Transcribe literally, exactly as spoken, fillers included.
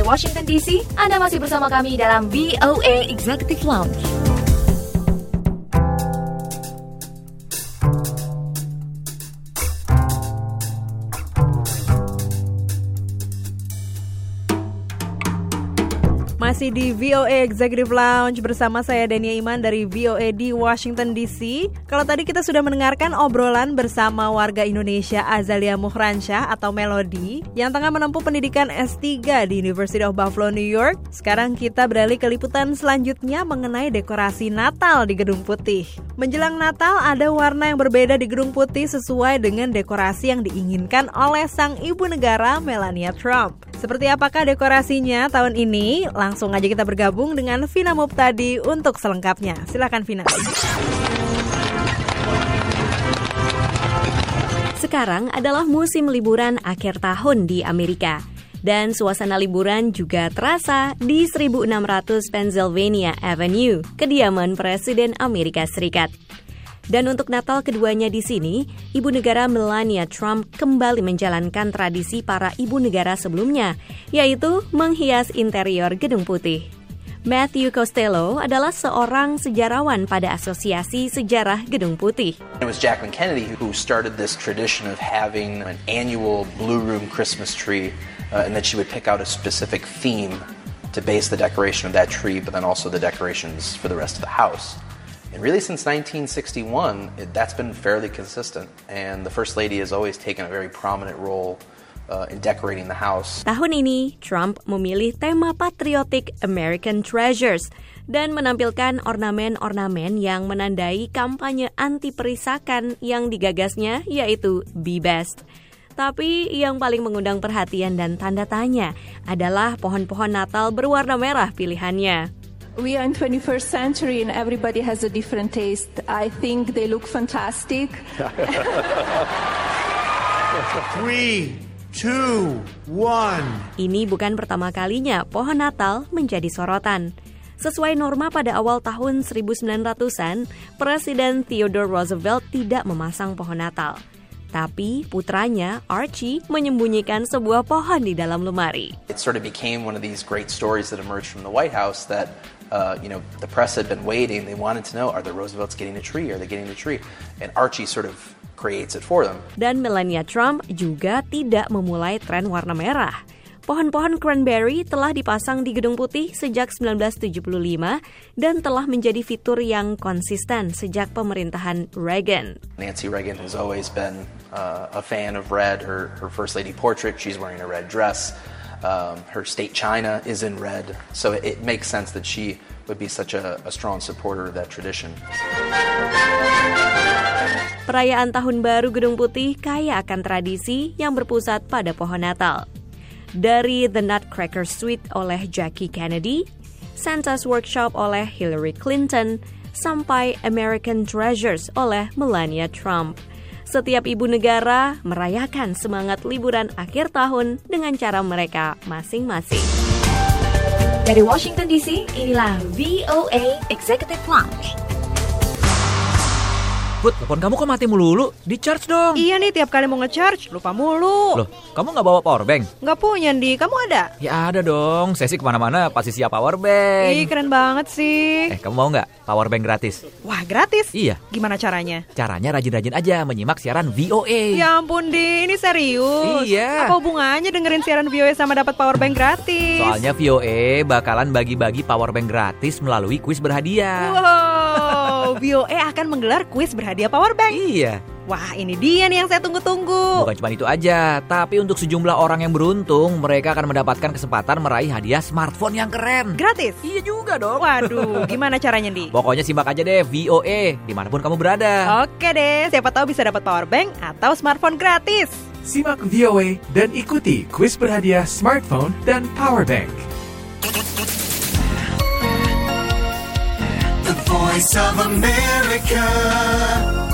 Dari Washington D C, Anda masih bersama kami dalam V O A Executive Lounge. Masih di V O A Executive Lounge bersama saya Dania Iman dari V O A di Washington D C. Kalau tadi kita sudah mendengarkan obrolan bersama warga Indonesia Azalia Muhransyah atau Melody yang tengah menempuh pendidikan S tiga di University of Buffalo, New York. Sekarang kita beralih ke liputan selanjutnya mengenai dekorasi Natal di Gedung Putih. Menjelang Natal ada warna yang berbeda di Gedung Putih sesuai dengan dekorasi yang diinginkan oleh sang ibu negara Melania Trump. Seperti apakah dekorasinya tahun ini? Langsung aja kita bergabung dengan Vina Muptadi untuk selengkapnya. Silakan Vina. Sekarang adalah musim liburan akhir tahun di Amerika. Dan suasana liburan juga terasa di seribu enam ratus Pennsylvania Avenue, kediaman Presiden Amerika Serikat. Dan untuk Natal keduanya di sini, Ibu Negara Melania Trump kembali menjalankan tradisi para ibu negara sebelumnya, yaitu menghias interior Gedung Putih. Matthew Costello adalah seorang sejarawan pada Asosiasi Sejarah Gedung Putih. It was Jacqueline Kennedy who started this tradition of having an annual Blue Room Christmas tree, uh, and that she would pick out a specific theme to base the decoration of that tree, but then also the decorations for the rest of the house. And really since nineteen sixty-one, it, that's been fairly consistent. And the First Lady has always taken a very prominent role uh, in decorating the house. Tahun ini, Trump memilih tema patriotic American Treasures dan menampilkan ornamen-ornamen yang menandai kampanye anti-perisakan yang digagasnya, yaitu Be Best. Tapi yang paling mengundang perhatian dan tanda tanya adalah pohon-pohon Natal berwarna merah pilihannya. We are in twenty-first century and everybody has a different taste. I think they look fantastic. Three, two, one. Ini bukan pertama kalinya pohon Natal menjadi sorotan. Sesuai norma pada awal tahun seribu sembilan ratusan, Presiden Theodore Roosevelt tidak memasang pohon Natal. Tapi putranya, Archie, menyembunyikan sebuah pohon di dalam lemari. It sort of became one of these great stories that emerged from the White House that, uh, you know, the press had been waiting. They wanted to know, are the Roosevelts getting a tree? Are they getting a tree? And Archie sort of creates it for them. Dan Melania Trump juga tidak memulai tren warna merah. Pohon-pohon cranberry telah dipasang di Gedung Putih sejak sembilan belas tujuh puluh lima dan telah menjadi fitur yang konsisten sejak pemerintahan Reagan. Nancy Reagan has always been uh, a fan of red. Her, her First Lady portrait, she's wearing a red dress. Um, her state china is in red. So it, it makes sense that she would be such a, a strong supporter of that tradition. Perayaan Tahun Baru Gedung Putih kaya akan tradisi yang berpusat pada pohon Natal. Dari The Nutcracker Suite oleh Jackie Kennedy, Santa's Workshop oleh Hillary Clinton, sampai American Treasures oleh Melania Trump. Setiap ibu negara merayakan semangat liburan akhir tahun dengan cara mereka masing-masing. Dari Washington D C, inilah V O A Executive Lounge. Put, telepon kamu kok mati melulu? Di-charge dong. Iya nih, tiap kali mau nge-charge, lupa mulu. Loh, kamu gak bawa power bank? Gak punya, Di. Kamu ada? Ya ada dong, saya sih kemana-mana pasti siap power bank. Ih, keren banget sih. Eh, kamu mau gak power bank gratis? Wah, gratis? Iya. Gimana caranya? Caranya rajin-rajin aja menyimak siaran V O A. Ya ampun, Di. Ini serius? Iya. Apa hubungannya dengerin siaran V O A sama dapat power bank gratis? Soalnya V O A bakalan bagi-bagi power bank gratis melalui kuis berhadiah. Wow, V O A akan menggelar kuis berhadiah power bank. Iya. Wah, ini dia nih yang saya tunggu-tunggu. Bukan cuma itu aja, tapi untuk sejumlah orang yang beruntung, mereka akan mendapatkan kesempatan meraih hadiah smartphone yang keren. Gratis? Iya juga dong. Waduh, gimana caranya, Di? Pokoknya simak aja deh V O A dimanapun kamu berada. Oke deh, siapa tahu bisa dapat power bank atau smartphone gratis. Simak V O A dan ikuti kuis berhadiah smartphone dan power bank. The Voice of America.